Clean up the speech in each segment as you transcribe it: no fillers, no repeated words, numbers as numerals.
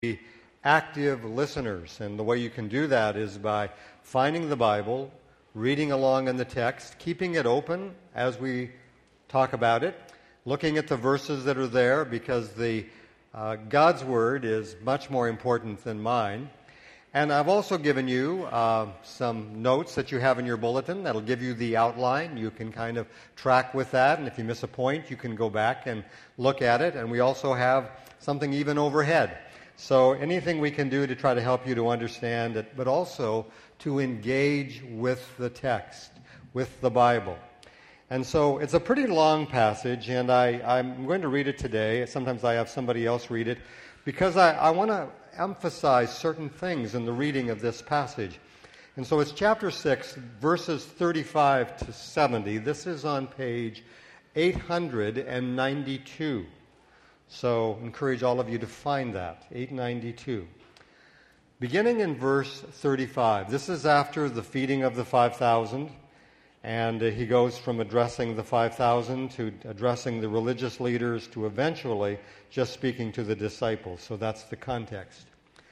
be active listeners. And the way you can do that is by finding the Bible, reading along in the text, keeping it open as we talk about it, looking at the verses that are there, because God's Word is much more important than mine. And I've also given you some notes that you have in your bulletin that'll give you the outline. You can kind of track with that, and if you miss a point, you can go back and look at it. And we also have something even overhead. So anything we can do to try to help you to understand it, but also to engage with the text, with the Bible. And so it's a pretty long passage, and I'm going to read it today. Sometimes I have somebody else read it, because I want to emphasize certain things in the reading of this passage. And so it's chapter 6, verses 35 to 70. This is on page 892. So I encourage all of you to find that, 892. Beginning in verse 35, this is after the feeding of the 5,000, and he goes from addressing the 5,000 to addressing the religious leaders to eventually just speaking to the disciples. So that's the context.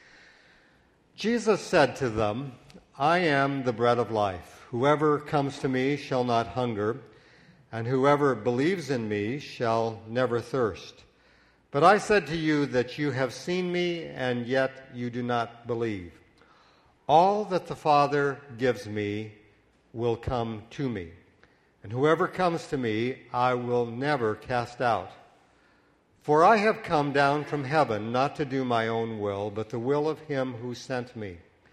Jesus said to them, "I am the bread of life. Whoever comes to me shall not hunger, and whoever believes in me shall never thirst. But I said to you that you have seen me, and yet you do not believe. All that the Father gives me will come to me, and whoever comes to me I will never cast out. For I have come down from heaven not to do my own will, but the will of him who sent me.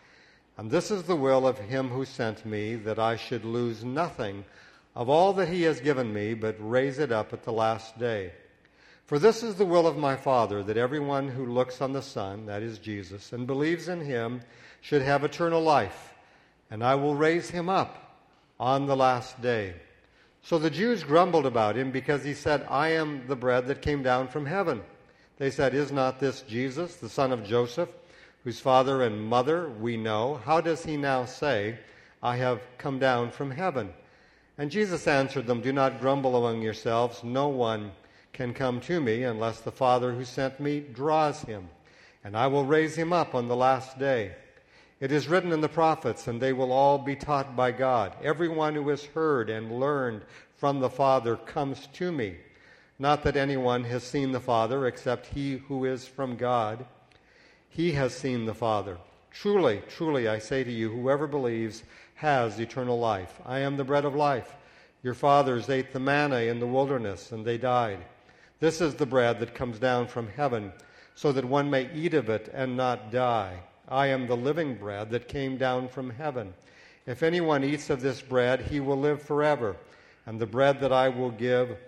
And this is the will of him who sent me, that I should lose nothing of all that he has given me, but raise it up at the last day. For this is the will of my Father, that everyone who looks on the Son, that is Jesus, and believes in him should have eternal life, and I will raise him up on the last day." So the Jews grumbled about him because he said, "I am the bread that came down from heaven." They said, "Is not this Jesus, the son of Joseph, whose father and mother we know? How does he now say, 'I have come down from heaven'?" And Jesus answered them, "Do not grumble among yourselves. No one can come to me unless the Father who sent me draws him, and I will raise him up on the last day. It is written in the prophets, and they will all be taught by God. Everyone who has heard and learned from the Father comes to me. Not that anyone has seen the Father except he who is from God. He has seen the Father. Truly, truly, I say to you, whoever believes has eternal life. I am the bread of life. Your fathers ate the manna in the wilderness, and they died. This is the bread that comes down from heaven, so that one may eat of it and not die. I am the living bread that came down from heaven. If anyone eats of this bread, he will live forever. And the bread that I will give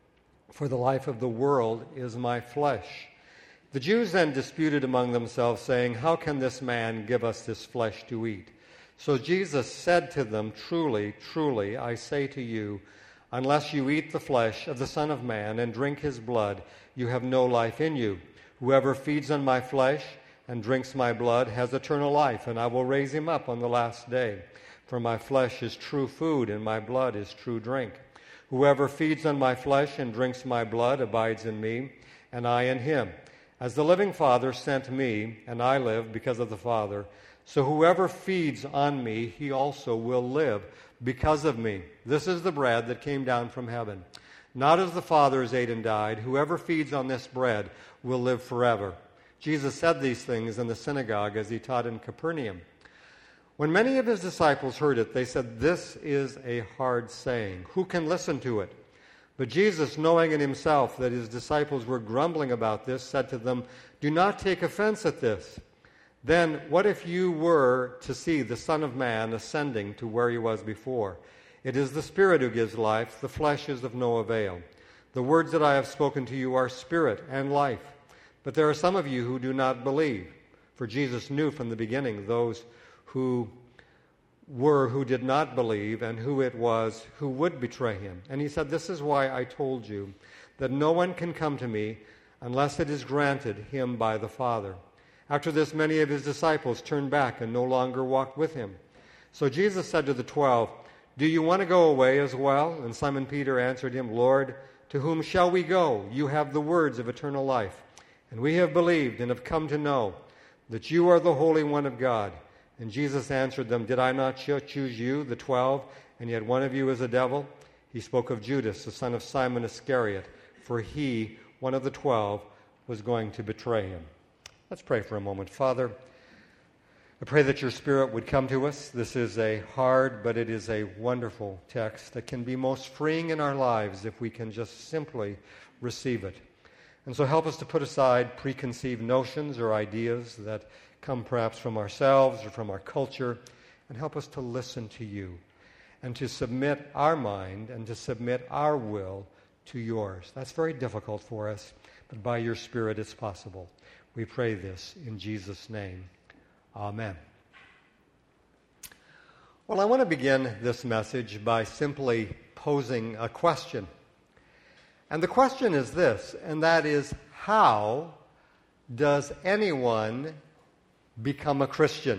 for the life of the world is my flesh." The Jews then disputed among themselves, saying, "How can this man give us this flesh to eat?" So Jesus said to them, "Truly, truly, I say to you, unless you eat the flesh of the Son of Man and drink his blood, you have no life in you. Whoever feeds on my flesh and drinks my blood has eternal life, and I will raise him up on the last day. For my flesh is true food, and my blood is true drink. Whoever feeds on my flesh and drinks my blood abides in me, and I in him. As the living Father sent me, and I live because of the Father, so whoever feeds on me, he also will live because of me. This is the bread that came down from heaven. Not as the fathers ate and died. Whoever feeds on this bread will live forever." Jesus said these things in the synagogue as he taught in Capernaum. When many of his disciples heard it, they said, "This is a hard saying. Who can listen to it?" But Jesus, knowing in himself that his disciples were grumbling about this, said to them, "Do not take offense at this. Then what if you were to see the Son of Man ascending to where he was before? It is the Spirit who gives life. The flesh is of no avail. The words that I have spoken to you are spirit and life. But there are some of you who do not believe." For Jesus knew from the beginning those who did not believe, and who it was who would betray him. And he said, "This is why I told you that no one can come to me unless it is granted him by the Father." After this, many of his disciples turned back and no longer walked with him. So Jesus said to the 12, "Do you want to go away as well?" And Simon Peter answered him, "Lord, to whom shall we go? You have the words of eternal life. And we have believed and have come to know that you are the Holy One of God. And Jesus answered them, Did I not choose you, the 12, and yet one of you is a devil? He spoke of Judas, the son of Simon Iscariot, for he, one of the 12, was going to betray him. Let's pray for a moment. Father, I pray that your Spirit would come to us. This is a hard, but it is a wonderful text that can be most freeing in our lives if we can just simply receive it. And so help us to put aside preconceived notions or ideas that come perhaps from ourselves or from our culture, and help us to listen to you and to submit our mind and to submit our will to yours. That's very difficult for us, but by your Spirit it's possible. We pray this in Jesus' name. Amen. Well, I want to begin this message by simply posing a question. And the question is this, and that is, how does anyone become a Christian?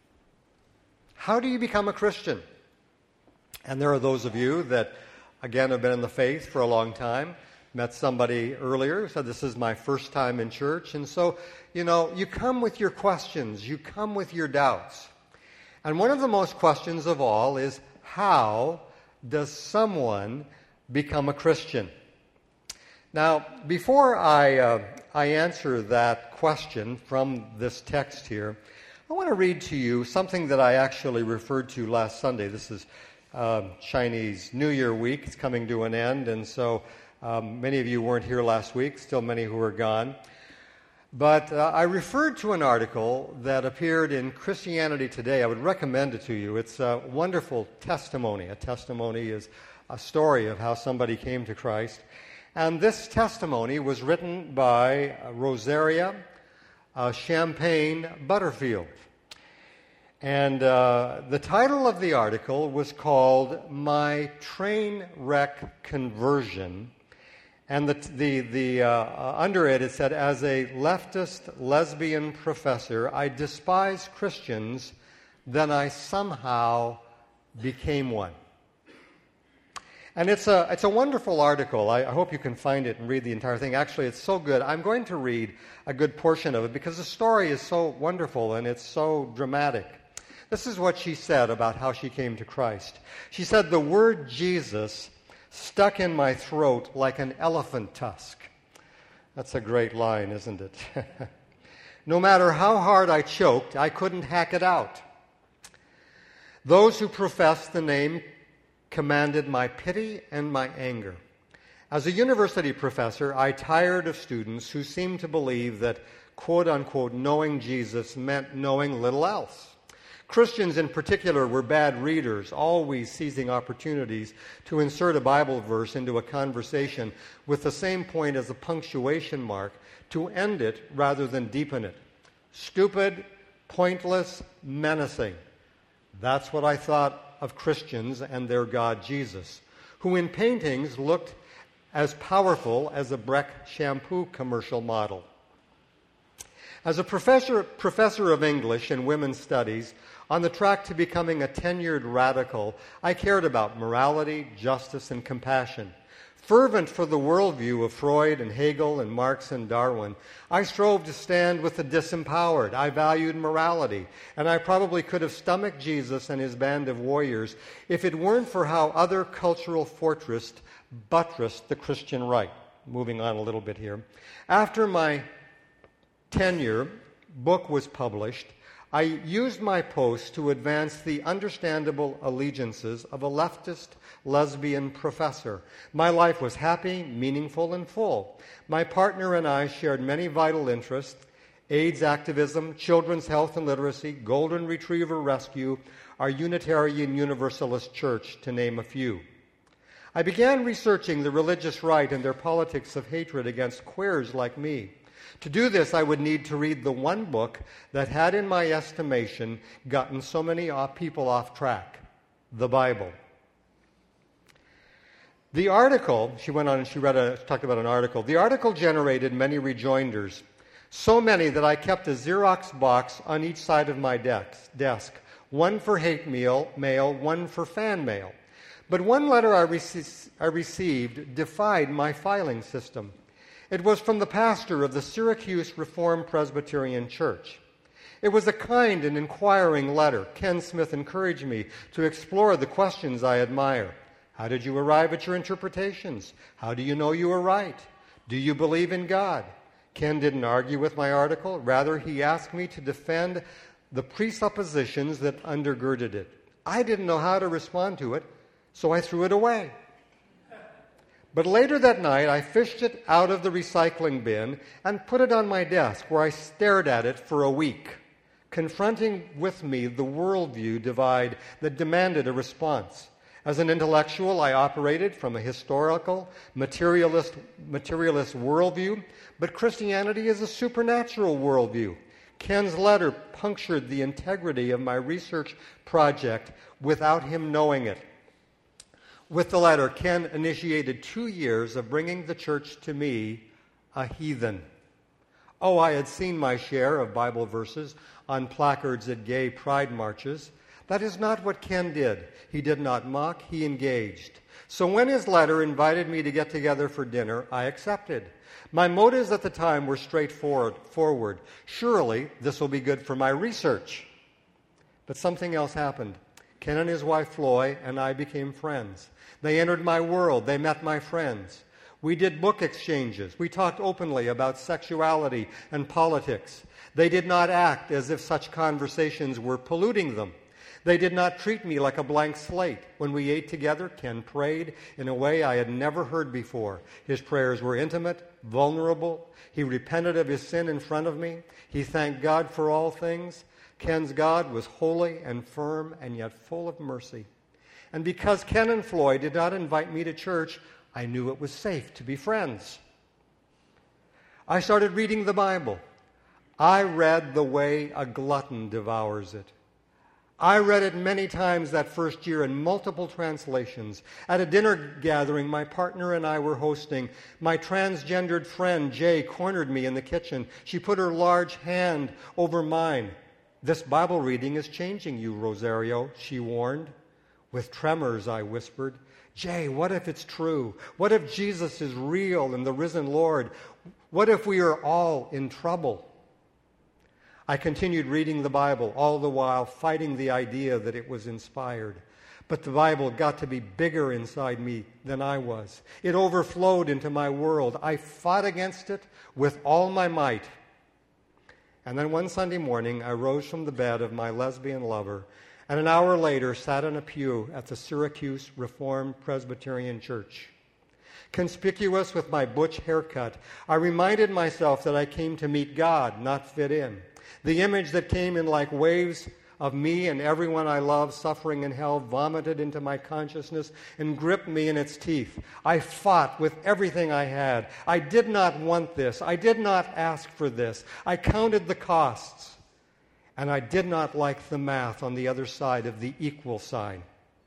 How do you become a Christian? And there are those of you that, again, have been in the faith for a long time. Met somebody earlier who said, this is my first time in church. And so, you come with your questions. You come with your doubts. And one of the most questions of all is, how does someone become a Christian? Now, before I answer that question from this text here, I want to read to you something that I actually referred to last Sunday. This is Chinese New Year week. It's coming to an end, and so many of you weren't here last week, still many who are gone. But I referred to an article that appeared in Christianity Today. I would recommend it to you. It's a wonderful testimony. A testimony is a story of how somebody came to Christ. And this testimony was written by Rosaria Champagne Butterfield. And the title of the article was called My Train Wreck Conversion. And under it said, as a leftist lesbian professor, I despise Christians, then I somehow became one. And it's a wonderful article. I hope you can find it and read the entire thing. Actually, it's so good. I'm going to read a good portion of it because the story is so wonderful and it's so dramatic. This is what she said about how she came to Christ. She said, the word Jesus stuck in my throat like an elephant tusk. That's a great line, isn't it? No matter how hard I choked, I couldn't hack it out. Those who professed the name commanded my pity and my anger. As a university professor, I tired of students who seemed to believe that, quote-unquote, knowing Jesus meant knowing little else. Christians in particular were bad readers, always seizing opportunities to insert a Bible verse into a conversation with the same point as a punctuation mark to end it rather than deepen it. Stupid, pointless, menacing. That's what I thought of Christians and their God Jesus, who in paintings looked as powerful as a Breck shampoo commercial model. As a professor of English and women's studies, on the track to becoming a tenured radical, I cared about morality, justice, and compassion. Fervent for the worldview of Freud and Hegel and Marx and Darwin, I strove to stand with the disempowered. I valued morality, and I probably could have stomached Jesus and his band of warriors if it weren't for how other cultural fortresses buttressed the Christian right. Moving on a little bit here. After my tenure book was published, I used my post to advance the understandable allegiances of a leftist lesbian professor. My life was happy, meaningful, and full. My partner and I shared many vital interests: AIDS activism, children's health and literacy, golden retriever rescue, our Unitarian Universalist Church, to name a few. I began researching the religious right and their politics of hatred against queers like me. To do this, I would need to read the one book that had, in my estimation, gotten so many people off track, the Bible. The article, she went on and talked about an article. The article generated many rejoinders, so many that I kept a Xerox box on each side of my desk, one for hate mail, one for fan mail. But one letter I received defied my filing system. It was from the pastor of the Syracuse Reformed Presbyterian Church. It was a kind and inquiring letter. Ken Smith encouraged me to explore the questions I admire. How did you arrive at your interpretations? How do you know you were right? Do you believe in God? Ken didn't argue with my article. Rather, he asked me to defend the presuppositions that undergirded it. I didn't know how to respond to it, so I threw it away. But later that night, I fished it out of the recycling bin and put it on my desk, where I stared at it for a week, confronting with me the worldview divide that demanded a response. As an intellectual, I operated from a historical, materialist worldview, but Christianity is a supernatural worldview. Ken's letter punctured the integrity of my research project without him knowing it. With the letter, Ken initiated 2 years of bringing the church to me, a heathen. Oh, I had seen my share of Bible verses on placards at gay pride marches. That is not what Ken did. He did not mock, he engaged. So when his letter invited me to get together for dinner, I accepted. My motives at the time were straightforward. Surely this will be good for my research. But something else happened. Ken and his wife Floy and I became friends. They entered my world. They met my friends. We did book exchanges. We talked openly about sexuality and politics. They did not act as if such conversations were polluting them. They did not treat me like a blank slate. When we ate together, Ken prayed in a way I had never heard before. His prayers were intimate, vulnerable. He repented of his sin in front of me. He thanked God for all things. Ken's God was holy and firm and yet full of mercy. And because Ken and Floy did not invite me to church, I knew it was safe to be friends. I started reading the Bible. I read the way a glutton devours it. I read it many times that first year in multiple translations. At a dinner gathering my partner and I were hosting, my transgendered friend Jay cornered me in the kitchen. She put her large hand over mine. "This Bible reading is changing you, Rosario," she warned. With tremors, I whispered, "Jay, what if it's true? What if Jesus is real and the risen Lord? What if we are all in trouble?" I continued reading the Bible, all the while fighting the idea that it was inspired. But the Bible got to be bigger inside me than I was. It overflowed into my world. I fought against it with all my might. And then one Sunday morning, I rose from the bed of my lesbian lover, and an hour later sat in a pew at the Syracuse Reformed Presbyterian Church. Conspicuous with my butch haircut, I reminded myself that I came to meet God, not fit in. The image that came in like waves of me and everyone I love suffering in hell vomited into my consciousness and gripped me in its teeth. I fought with everything I had. I did not want this. I did not ask for this. I counted the costs. And I did not like the math on the other side of the equal sign.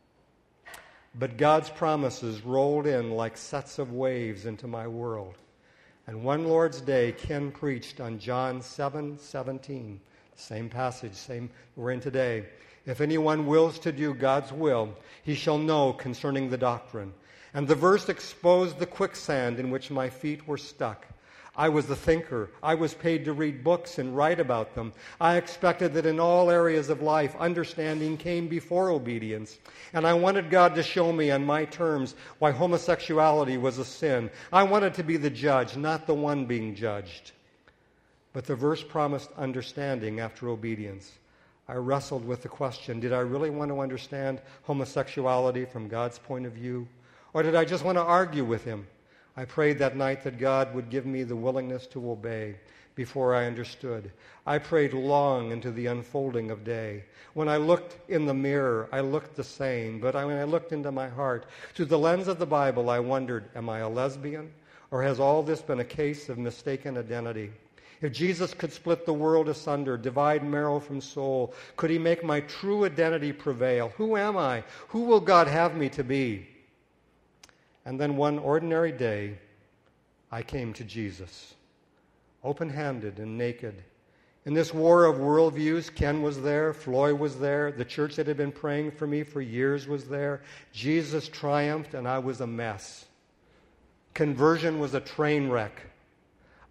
But God's promises rolled in like sets of waves into my world. And one Lord's Day, Ken preached on John 7:17, same passage, same we're in today. "If anyone wills to do God's will, he shall know concerning the doctrine." And the verse exposed the quicksand in which my feet were stuck. I was the thinker. I was paid to read books and write about them. I expected that in all areas of life, understanding came before obedience. And I wanted God to show me on my terms why homosexuality was a sin. I wanted to be the judge, not the one being judged. But the verse promised understanding after obedience. I wrestled with the question, did I really want to understand homosexuality from God's point of view? Or did I just want to argue with him? I prayed that night that God would give me the willingness to obey before I understood. I prayed long into the unfolding of day. When I looked in the mirror, I looked the same. But when I looked into my heart, through the lens of the Bible, I wondered, am I a lesbian? Or has all this been a case of mistaken identity? If Jesus could split the world asunder, divide marrow from soul, could he make my true identity prevail? Who am I? Who will God have me to be? And then one ordinary day, I came to Jesus, open-handed and naked. In this war of worldviews, Ken was there, Floy was there, the church that had been praying for me for years was there. Jesus triumphed, and I was a mess. Conversion was a train wreck.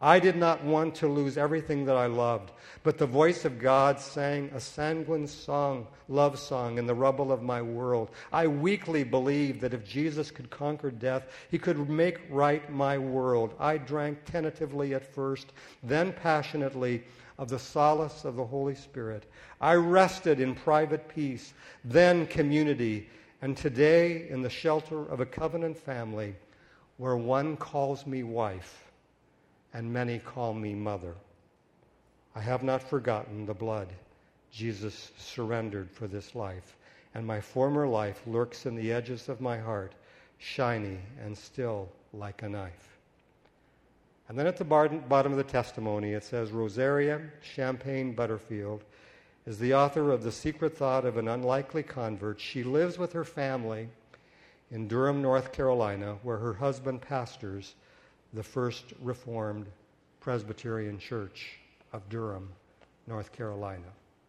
I did not want to lose everything that I loved, but the voice of God sang a sanguine song, love song in the rubble of my world. I weakly believed that if Jesus could conquer death, he could make right my world. I drank tentatively at first, then passionately of the solace of the Holy Spirit. I rested in private peace, then community, and today in the shelter of a covenant family where one calls me wife and many call me mother. I have not forgotten the blood Jesus surrendered for this life, and my former life lurks in the edges of my heart, shiny and still like a knife. And then at the bottom of the testimony it says, Rosaria Champagne Butterfield is the author of The Secret Thought of an Unlikely Convert. She lives with her family in Durham, North Carolina, where her husband pastors the First Reformed Presbyterian Church of Durham, North Carolina.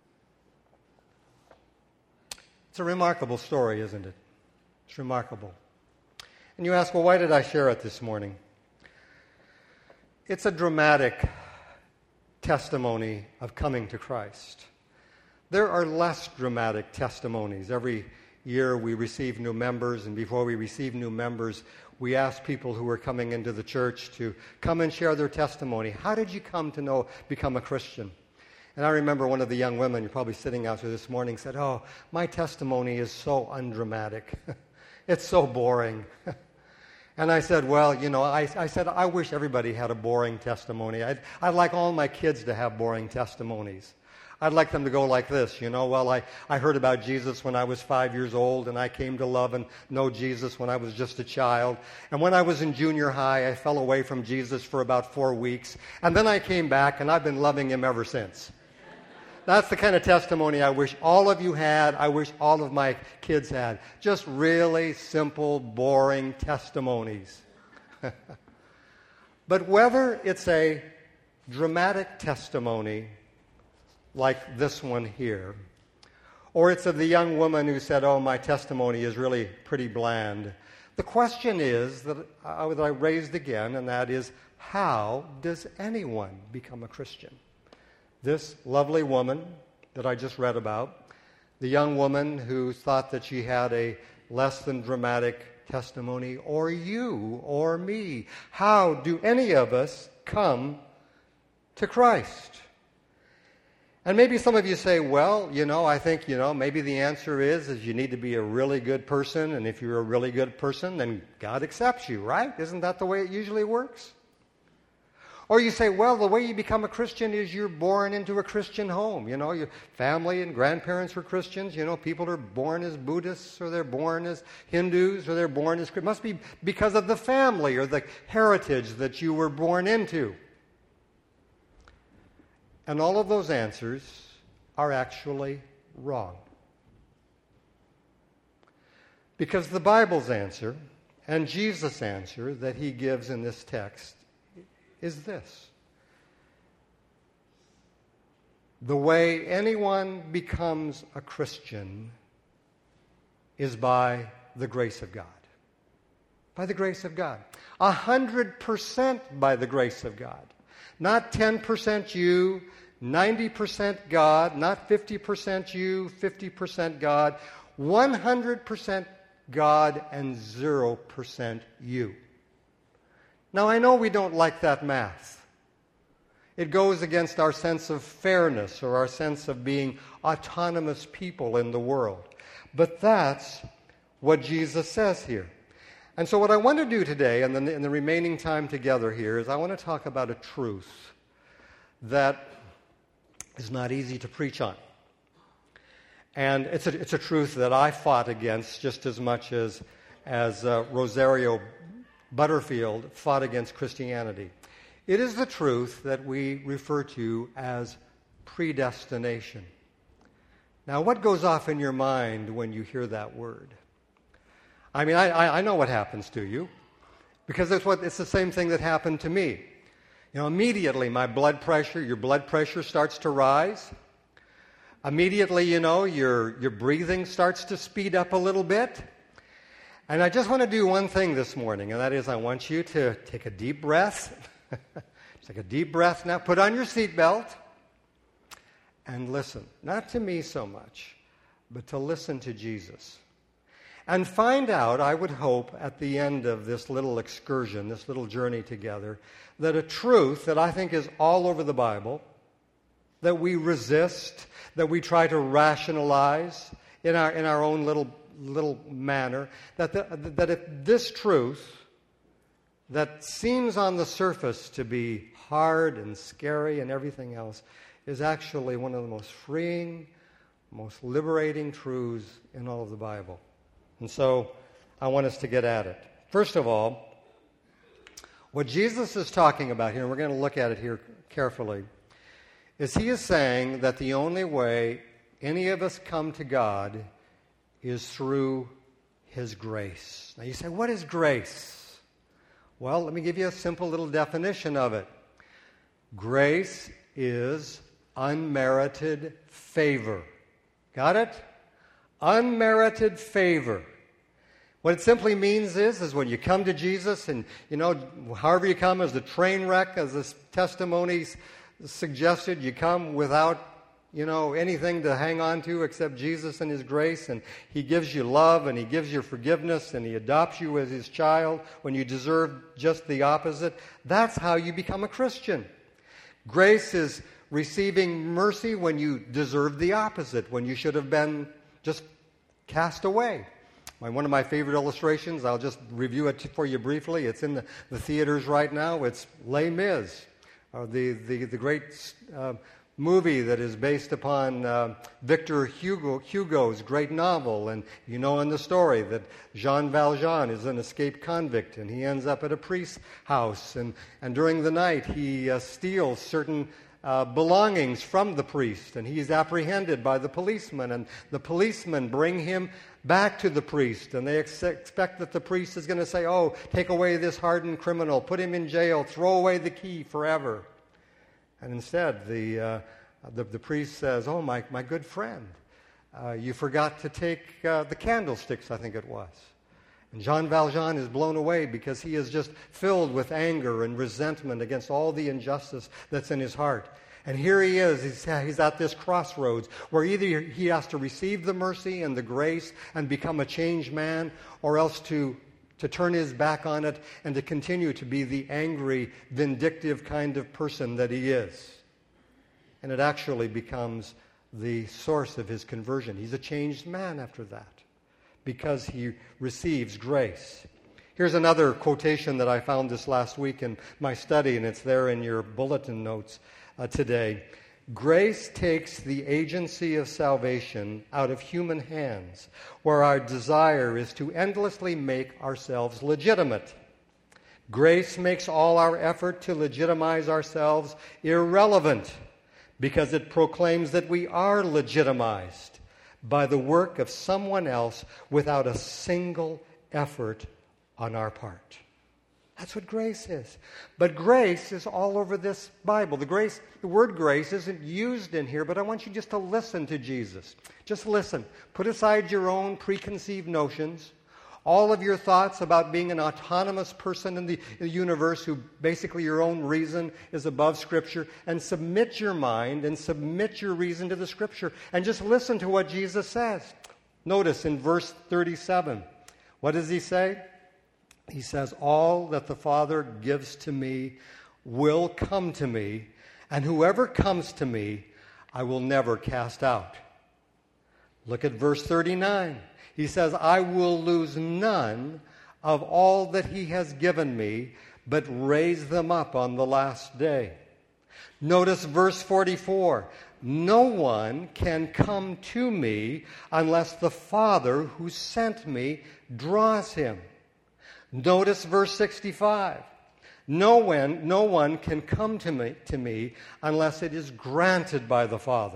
It's a remarkable story, isn't it? It's remarkable. And you ask, well, why did I share it this morning? It's a dramatic testimony of coming to Christ. There are less dramatic testimonies. Every year we receive new members, and before we receive new members, we ask people who are coming into the church to come and share their testimony. How did you come to become a Christian? And I remember one of the young women, you're probably sitting out here this morning, said, oh, my testimony is so undramatic. It's so boring. And I said, well, I said, I wish everybody had a boring testimony. I'd like all my kids to have boring testimonies. I'd like them to go like this, well, I heard about Jesus when I was 5 years old, and I came to love and know Jesus when I was just a child. And when I was in junior high, I fell away from Jesus for about 4 weeks. And then I came back, and I've been loving him ever since. That's the kind of testimony I wish all of you had. I wish all of my kids had. Just really simple, boring testimonies. But whether it's a dramatic testimony like this one here, or it's of the young woman who said, oh, my testimony is really pretty bland. The question is that I raised again, and that is, how does anyone become a Christian? This lovely woman that I just read about, the young woman who thought that she had a less than dramatic testimony, or you or me, how do any of us come to Christ? And maybe some of you say, well, I think, maybe the answer is you need to be a really good person, and if you're a really good person, then God accepts you, right? Isn't that the way it usually works? Or you say, well, the way you become a Christian is you're born into a Christian home. Your family and grandparents were Christians. People are born as Buddhists, or they're born as Hindus, or they're born as Christians. It must be because of the family or the heritage that you were born into. And all of those answers are actually wrong. Because the Bible's answer and Jesus' answer that he gives in this text is this. The way anyone becomes a Christian is by the grace of God. By the grace of God. 100% by the grace of God. Not 10% you, 90% God, not 50% you, 50% God, 100% God and 0% you. Now, I know we don't like that math. It goes against our sense of fairness or our sense of being autonomous people in the world. But that's what Jesus says here. And so what I want to do today, and in the remaining time together here, is I want to talk about a truth that is not easy to preach on. And it's a truth that I fought against just as much as Rosaria Butterfield fought against Christianity. It is the truth that we refer to as predestination. Now, what goes off in your mind when you hear that word? I mean, I know what happens to you, because it's the same thing that happened to me. Immediately your blood pressure starts to rise. Immediately, your breathing starts to speed up a little bit. And I just want to do one thing this morning, and that is I want you to take a deep breath. Take a deep breath now. Put on your seatbelt and listen. Not to me so much, but to listen to Jesus. And find out, I would hope, at the end of this little excursion, this little journey together, that a truth that I think is all over the Bible, that we resist, that we try to rationalize in our own little manner, that if this truth that seems on the surface to be hard and scary and everything else is actually one of the most freeing, most liberating truths in all of the Bible. And so I want us to get at it. First of all, what Jesus is talking about here, and we're going to look at it here carefully, is he is saying that the only way any of us come to God is through his grace. Now you say, what is grace? Well, let me give you a simple little definition of it. Grace is unmerited favor. Got it? Unmerited favor. What it simply means is when you come to Jesus and, however you come, as the train wreck, as this testimony suggested, you come without, anything to hang on to except Jesus and his grace, and he gives you love and he gives you forgiveness and he adopts you as his child when you deserve just the opposite. That's how you become a Christian. Grace is receiving mercy when you deserve the opposite, when you should have been just cast away. One of my favorite illustrations, I'll just review it for you briefly. It's in the theaters right now. It's Les Mis, the great movie that is based upon Victor Hugo's great novel. And in the story that Jean Valjean is an escaped convict, and he ends up at a priest's house. And during the night, he steals certain belongings from the priest, and he's apprehended by the policeman, and the policemen bring him back to the priest, and they expect that the priest is going to say, oh, take away this hardened criminal, put him in jail, throw away the key forever. And instead, the priest says, oh, my good friend, you forgot to take the candlesticks, I think it was. And Jean Valjean is blown away because he is just filled with anger and resentment against all the injustice that's in his heart. And here he is, he's at this crossroads where either he has to receive the mercy and the grace and become a changed man, or else to turn his back on it and to continue to be the angry, vindictive kind of person that he is. And it actually becomes the source of his conversion. He's a changed man after that, because he receives grace. Here's another quotation that I found this last week in my study, and it's there in your bulletin notes today. Grace takes the agency of salvation out of human hands, where our desire is to endlessly make ourselves legitimate. Grace makes all our effort to legitimize ourselves irrelevant, because it proclaims that we are legitimized by the work of someone else without a single effort on our part. That's what grace is. But grace is all over this Bible. The word grace isn't used in here, but I want you just to listen to Jesus. Just listen. Put aside your own preconceived notions, all of your thoughts about being an autonomous person in the universe who basically your own reason is above Scripture, and submit your mind and submit your reason to the Scripture and just listen to what Jesus says. Notice in verse 37, what does he say? He says, all that the Father gives to me will come to me, and whoever comes to me, I will never cast out. Look at verse 39. He says, I will lose none of all that he has given me, but raise them up on the last day. Notice verse 44. No one can come to me unless the Father who sent me draws him. Notice verse 65. No one can come to me unless it is granted by the Father.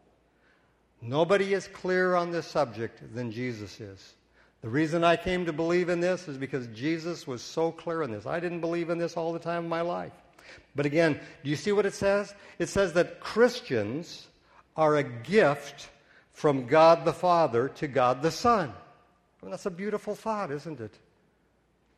Nobody is clearer on this subject than Jesus is. The reason I came to believe in this is because Jesus was so clear in this. I didn't believe in this all the time of my life. But again, do you see what it says? It says that Christians are a gift from God the Father to God the Son. Well, that's a beautiful thought, isn't it?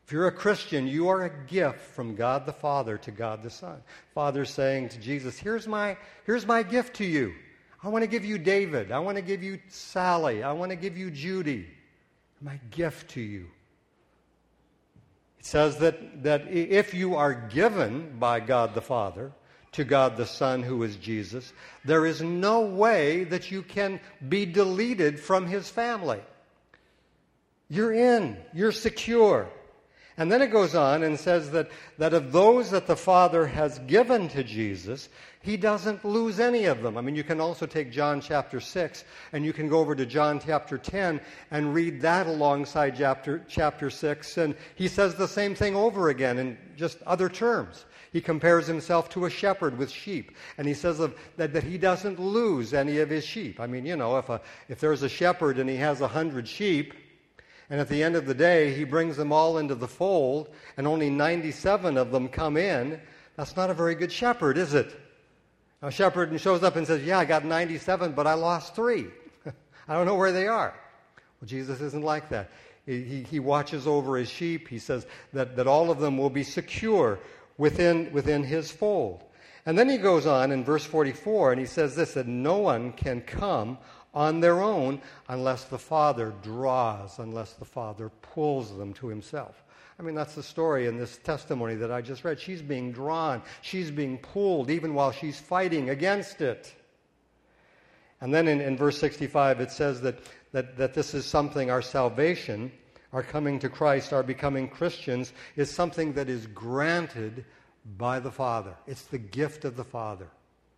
If you're a Christian, you are a gift from God the Father to God the Son. Father's saying to Jesus, here's my gift to you. I want to give you David. I want to give you Sally. I want to give you Judy. My gift to you. It says that if you are given by God the Father to God the Son, who is Jesus, there is no way that you can be deleted from his family. You're in. You're secure. And then it goes on and says that of those that the Father has given to Jesus, he doesn't lose any of them. I mean, you can also take John chapter 6, and you can go over to John chapter 10 and read that alongside chapter 6, and he says the same thing over again in just other terms. He compares himself to a shepherd with sheep, and he says that he doesn't lose any of his sheep. I mean, if there's a shepherd and he has 100 sheep, and at the end of the day, he brings them all into the fold, and only 97 of them come in. That's not a very good shepherd, is it? A shepherd shows up and says, yeah, I got 97, but I lost 3. I don't know where they are. Well, Jesus isn't like that. He watches over his sheep. He says that all of them will be secure within his fold. And then he goes on in verse 44, and he says this, that no one can come on their own unless the Father draws, unless the Father pulls them to himself. I mean, that's the story in this testimony that I just read. She's being drawn. She's being pulled even while she's fighting against it. And then in verse 65 it says that this is something, our salvation, our coming to Christ, our becoming Christians, is something that is granted by the Father. It's the gift of the Father.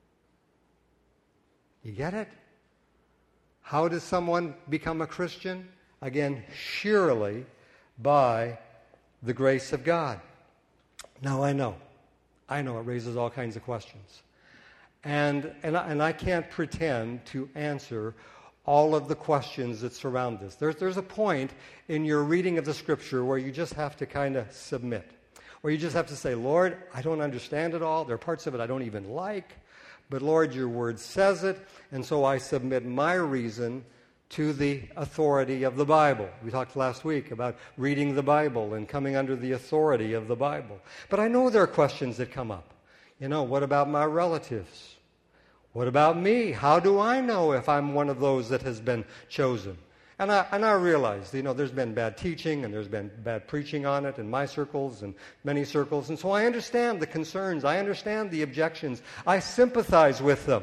You get it? How does someone become a Christian? Again, surely by the grace of God. Now I know it raises all kinds of questions. And I can't pretend to answer all of the questions that surround this. There's a point in your reading of the Scripture where you just have to kind of submit. Where you just have to say, Lord, I don't understand it all. There are parts of it I don't even like. But Lord, your word says it, and so I submit my reason to the authority of the Bible. We talked last week about reading the Bible and coming under the authority of the Bible. But I know there are questions that come up. What about my relatives? What about me? How do I know if I'm one of those that has been chosen? And I realize, there's been bad teaching and there's been bad preaching on it in my circles and many circles. And so I understand the concerns. I understand the objections. I sympathize with them.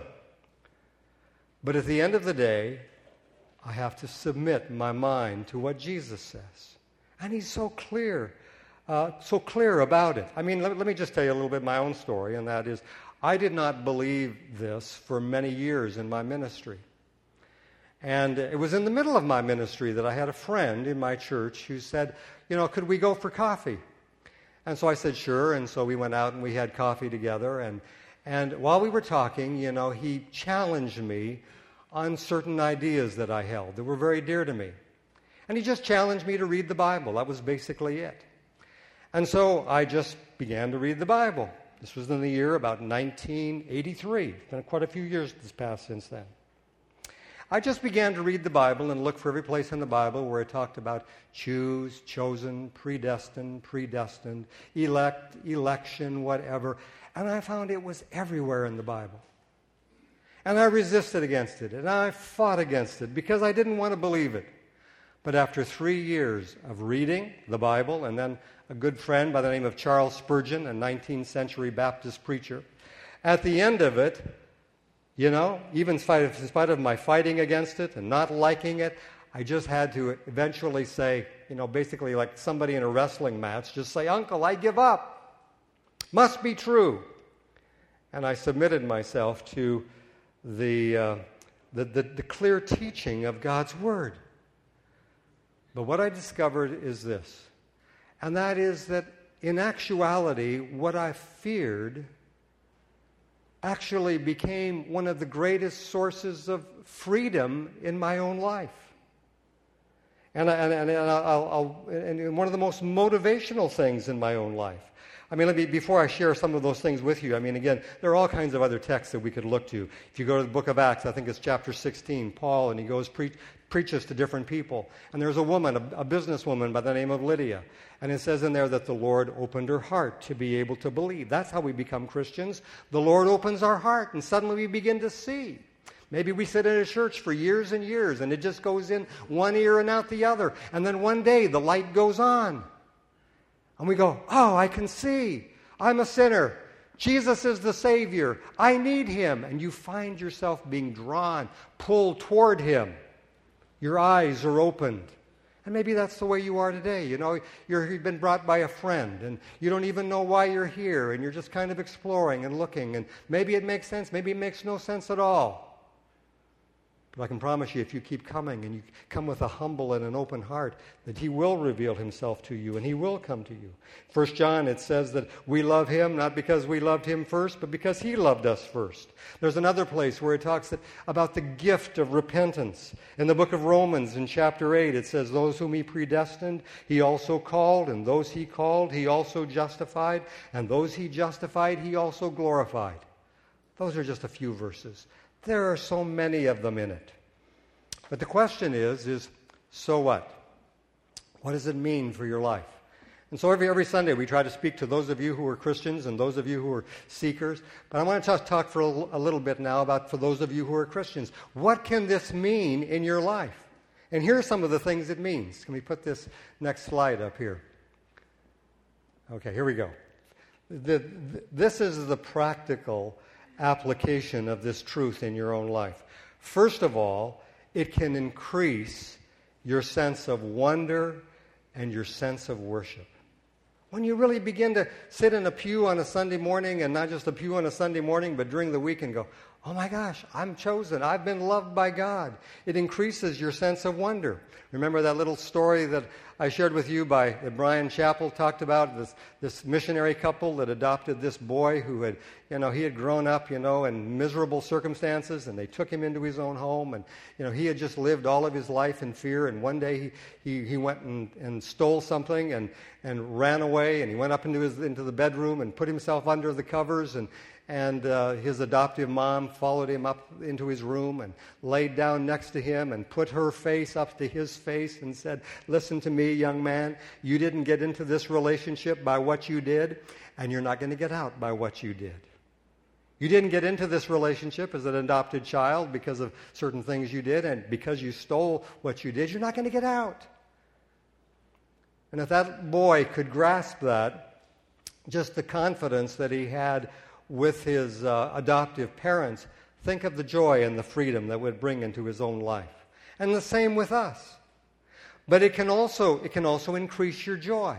But at the end of the day, I have to submit my mind to what Jesus says. And he's so clear about it. I mean, let me just tell you a little bit my own story, and that is, I did not believe this for many years in my ministry. And it was in the middle of my ministry that I had a friend in my church who said, could we go for coffee? And so I said, sure. And so we went out and we had coffee together. And while we were talking, he challenged me on certain ideas that I held that were very dear to me. And he just challenged me to read the Bible. That was basically it. And so I just began to read the Bible. This was in the year about 1983. It's been quite a few years that's passed since then. I just began to read the Bible and look for every place in the Bible where it talked about choose, chosen, predestined, elect, election, whatever. And I found it was everywhere in the Bible. And I resisted against it, and I fought against it because I didn't want to believe it. But after 3 years of reading the Bible, and then a good friend by the name of Charles Spurgeon, a 19th century Baptist preacher, at the end of it, even in spite of my fighting against it and not liking it, I just had to eventually say, basically like somebody in a wrestling match, just say, Uncle, I give up. Must be true. And I submitted myself to the clear teaching of God's Word. But what I discovered is this, and that is that in actuality, what I feared actually became one of the greatest sources of freedom in my own life. And one of the most motivational things in my own life. I mean, before I share some of those things with you, again, there are all kinds of other texts that we could look to. If you go to the book of Acts, I think it's chapter 16, Paul, and he goes preaches to different people. And there's a woman, a businesswoman by the name of Lydia. And it says in there that the Lord opened her heart to be able to believe. That's how we become Christians. The Lord opens our heart, and suddenly we begin to see. Maybe we sit in a church for years and years, and it just goes in one ear and out the other. And then one day, the light goes on. And we go, oh, I can see. I'm a sinner. Jesus is the Savior. I need Him. And you find yourself being drawn, pulled toward Him. Your eyes are opened. And maybe that's the way you are today. You know, you've been brought by a friend, and you don't even know why you're here, and you're just kind of exploring and looking. And maybe it makes sense, maybe it makes no sense at all. But I can promise you, if you keep coming and you come with a humble and an open heart, that He will reveal Himself to you and He will come to you. 1 John, it says that we love Him not because we loved Him first, but because He loved us first. There's another place where it talks about the gift of repentance. In the book of Romans, in chapter 8, it says, those whom He predestined, He also called, and those He called, He also justified, and those He justified, He also glorified. Those are just a few verses. There are so many of them in it. But the question is so what? What does it mean for your life? And so every Sunday we try to speak to those of you who are Christians and those of you who are seekers. But I want to talk for a little bit now about for those of you who are Christians. What can this mean in your life? And here are some of the things it means. Can we put this next slide up here? Okay, here we go. This is the practical application of this truth in your own life. First of all, it can increase your sense of wonder and your sense of worship. When you really begin to sit in a pew on a Sunday morning, and not just a pew on a Sunday morning, but during the week, and go, oh my gosh, I'm chosen. I've been loved by God. It increases your sense of wonder. Remember that little story that I shared with you that Brian Chappell talked about, this missionary couple that adopted this boy who had, he had grown up, in miserable circumstances, and they took him into his own home, and, he had just lived all of his life in fear, and one day he went and stole something and ran away, and he went up into the bedroom and put himself under the covers, and his adoptive mom followed him up into his room and laid down next to him and put her face up to his face and said, listen to me, young man, you didn't get into this relationship by what you did, and you're not going to get out by what you did. You didn't get into this relationship as an adopted child because of certain things you did, and because you stole what you did, you're not going to get out. And if that boy could grasp that, just the confidence that he had with his adoptive parents, think of the joy and the freedom that would bring into his own life. And the same with us. But it can also increase your joy.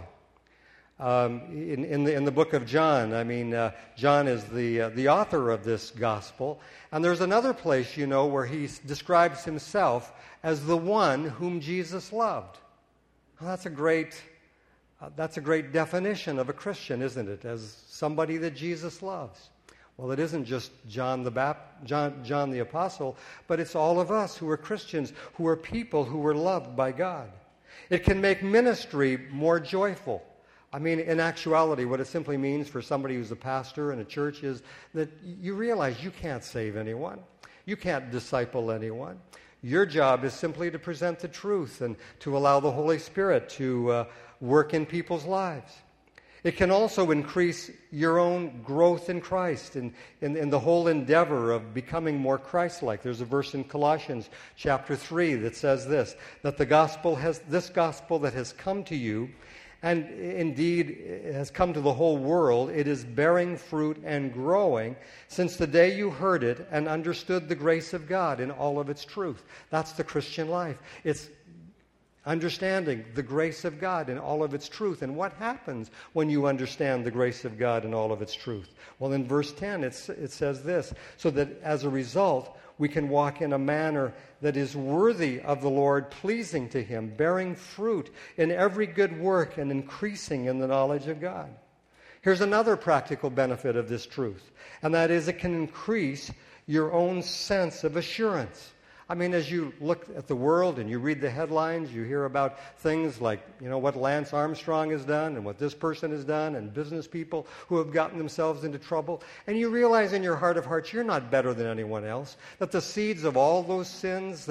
In the book of John, John is the author of this gospel, and there's another place, where he describes himself as the one whom Jesus loved. Well, that's a great definition of a Christian, isn't it? As somebody that Jesus loves. Well, it isn't just John the Apostle, but it's all of us who are Christians, who are people who are loved by God. It can make ministry more joyful. In actuality, what it simply means for somebody who's a pastor in a church is that you realize you can't save anyone. You can't disciple anyone. Your job is simply to present the truth and to allow the Holy Spirit to work in people's lives. It can also increase your own growth in Christ in the whole endeavor of becoming more Christ-like. There's a verse in Colossians chapter 3 that says this, that this gospel that has come to you, and indeed has come to the whole world, it is bearing fruit and growing since the day you heard it and understood the grace of God in all of its truth. That's the Christian life. It's understanding the grace of God in all of its truth. And what happens when you understand the grace of God in all of its truth? Well, in verse 10, it says this, so that as a result, we can walk in a manner that is worthy of the Lord, pleasing to Him, bearing fruit in every good work and increasing in the knowledge of God. Here's another practical benefit of this truth, and that is it can increase your own sense of assurance. As you look at the world and you read the headlines, you hear about things like, what Lance Armstrong has done and what this person has done and business people who have gotten themselves into trouble. And you realize in your heart of hearts you're not better than anyone else, that the seeds of all those sins that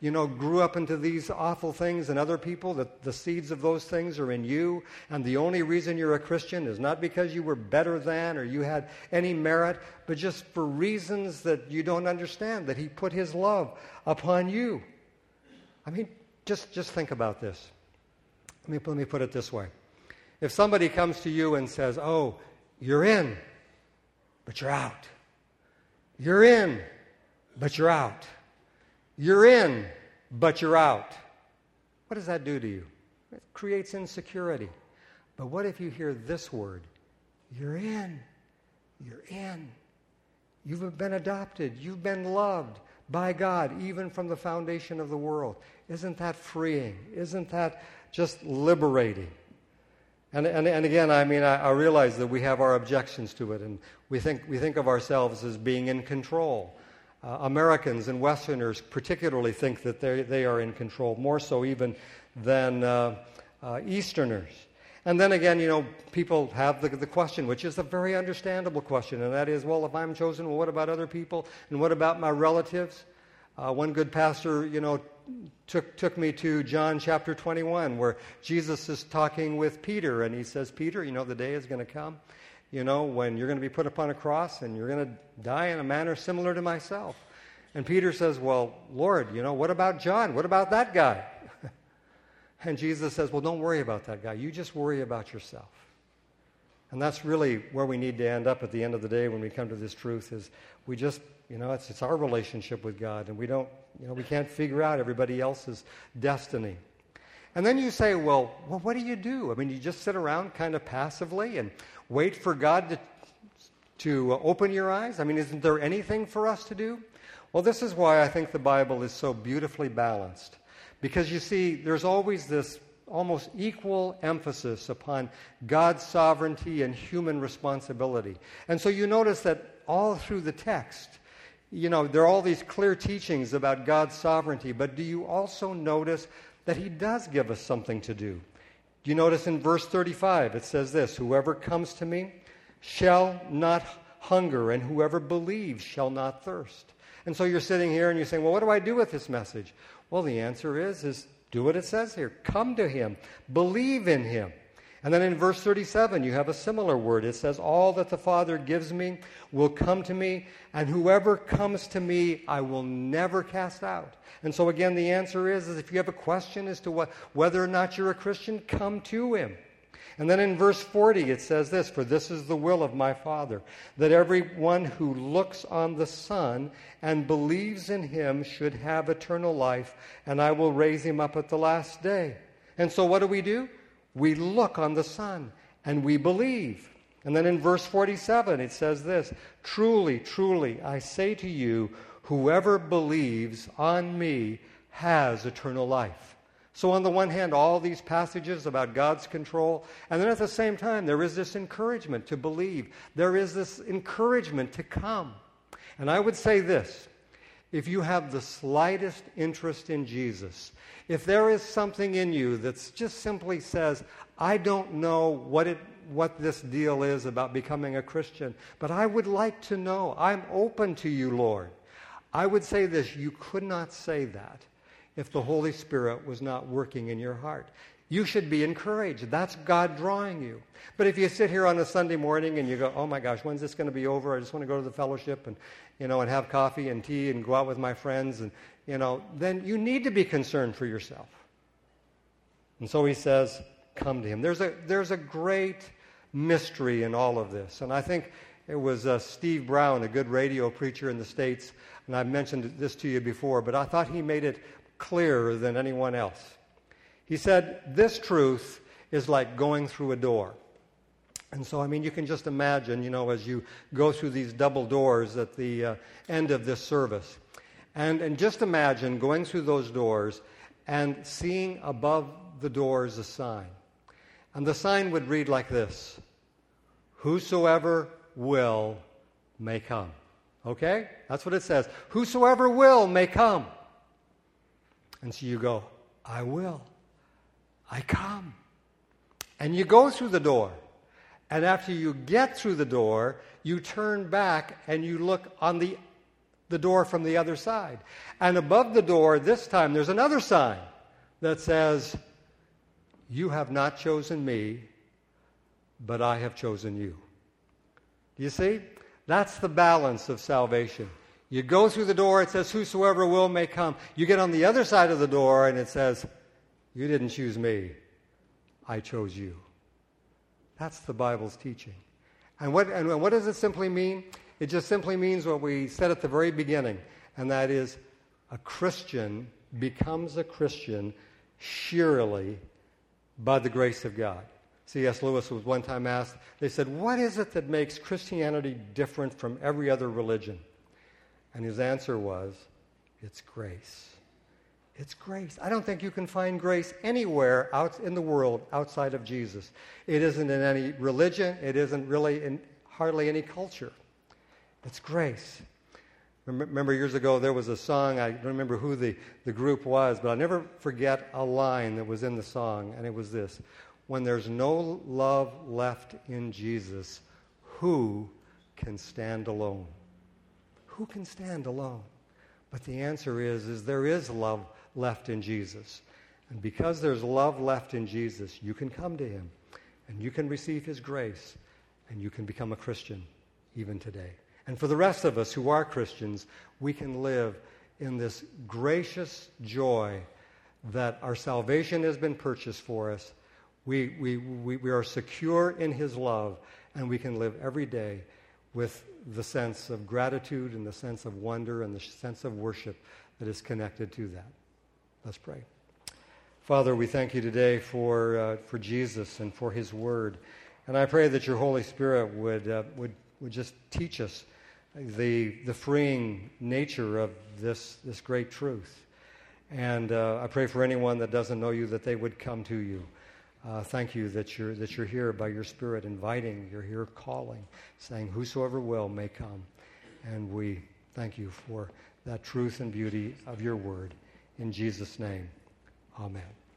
grew up into these awful things in other people, that the seeds of those things are in you, and the only reason you're a Christian is not because you were better than or you had any merit, but just for reasons that you don't understand, that he put his love upon you. I mean, just think about this. Let me put it this way. If somebody comes to you and says, oh, you're in, but you're out. You're in, but you're out. You're in, but you're out. What does that do to you? It creates insecurity. But what if you hear this word? You're in. You're in. You've been adopted. You've been loved by God, even from the foundation of the world. Isn't that freeing? Isn't that just liberating? And again, I mean, I realize that we have our objections to it, and we think of ourselves as being in control. Americans and Westerners particularly think that they are in control, more so even than Easterners. And then again, people have the question, which is a very understandable question, and that is, well, if I'm chosen, well, what about other people? And what about my relatives? One good pastor, took me to John chapter 21, where Jesus is talking with Peter, and he says, Peter, the day is going to come, when you're going to be put upon a cross, and you're going to die in a manner similar to myself. And Peter says, well, Lord, what about John? What about that guy? And Jesus says, well, don't worry about that guy. You just worry about yourself. And that's really where we need to end up at the end of the day when we come to this truth, is we just, it's our relationship with God, and we don't, we can't figure out everybody else's destiny. And then you say, well, what do you do? I mean, you just sit around kind of passively and wait for God to open your eyes? I mean, isn't there anything for us to do? Well, this is why I think the Bible is so beautifully balanced. Because you see, there's always this almost equal emphasis upon God's sovereignty and human responsibility. And so you notice that all through the text, there are all these clear teachings about God's sovereignty, but do you also notice that he does give us something to do? Do you notice in verse 35, it says this, whoever comes to me shall not hunger, and whoever believes shall not thirst. And so you're sitting here and you're saying, well, what do I do with this message? Well, the answer is do what it says here. Come to him. Believe in him. And then in verse 37, you have a similar word. It says, all that the Father gives me will come to me, and whoever comes to me, I will never cast out. And so again, the answer is if you have a question as to whether or not you're a Christian, come to him. And then in verse 40, it says this, for this is the will of my Father, that everyone who looks on the Son and believes in him should have eternal life, and I will raise him up at the last day. And so what do? We look on the Son, and we believe. And then in verse 47, it says this, truly, truly, I say to you, whoever believes on me has eternal life. So on the one hand, all these passages about God's control, and then at the same time, there is this encouragement to believe. There is this encouragement to come. And I would say this, if you have the slightest interest in Jesus, if there is something in you that just simply says, I don't know what this deal is about becoming a Christian, but I would like to know. I'm open to you, Lord. I would say this, you could not say that if the Holy Spirit was not working in your heart. You should be encouraged. That's God drawing you. But if you sit here on a Sunday morning and you go, oh my gosh, when's this going to be over? I just want to go to the fellowship and, and have coffee and tea and go out with my friends, and, then you need to be concerned for yourself. And so he says, come to him. There's a great mystery in all of this. And I think it was Steve Brown, a good radio preacher in the States, and I've mentioned this to you before, but I thought he made it clearer than anyone else. He said, this truth is like going through a door. And so, you can just imagine, as you go through these double doors at the end of this service, and just imagine going through those doors and seeing above the doors a sign. And the sign would read like this, whosoever will may come. Okay? That's what it says. Whosoever will may come. And so you go, I will. I come. And you go through the door. And after you get through the door, you turn back and you look on the the door from the other side. And above the door, this time, there's another sign that says, "You have not chosen me, but I have chosen you." Do you see? That's the balance of salvation. You go through the door, it says, "Whosoever will may come." You get on the other side of the door, and it says, "You didn't choose me, I chose you." That's the Bible's teaching. And what does it simply mean? It just simply means what we said at the very beginning, and that is a Christian becomes a Christian sheerly by the grace of God. C.S. Lewis was one time asked, they said, "What is it that makes Christianity different from every other religion?" And his answer was, "It's grace. It's grace." I don't think you can find grace anywhere out in the world outside of Jesus. It isn't in any religion. It isn't really in hardly any culture. It's grace. Remember years ago there was a song, I don't remember who the group was, but I'll never forget a line that was in the song, and it was this: "When there's no love left in Jesus, who can stand alone?" Who can stand alone? But the answer is there is love left in Jesus. And because there's love left in Jesus, you can come to him, and you can receive his grace, and you can become a Christian even today. And for the rest of us who are Christians, we can live in this gracious joy that our salvation has been purchased for us. We are secure in his love, and we can live every day with the sense of gratitude and the sense of wonder and the sense of worship that is connected to that. Let's pray. Father, we thank you today for Jesus and for his word. And I pray that your Holy Spirit would just teach us the freeing nature of this great truth. And I pray for anyone that doesn't know you that they would come to you. Thank you that you're here by your Spirit inviting, you're here calling, saying, "Whosoever will may come." And we thank you for that truth and beauty of your word. In Jesus' name, amen.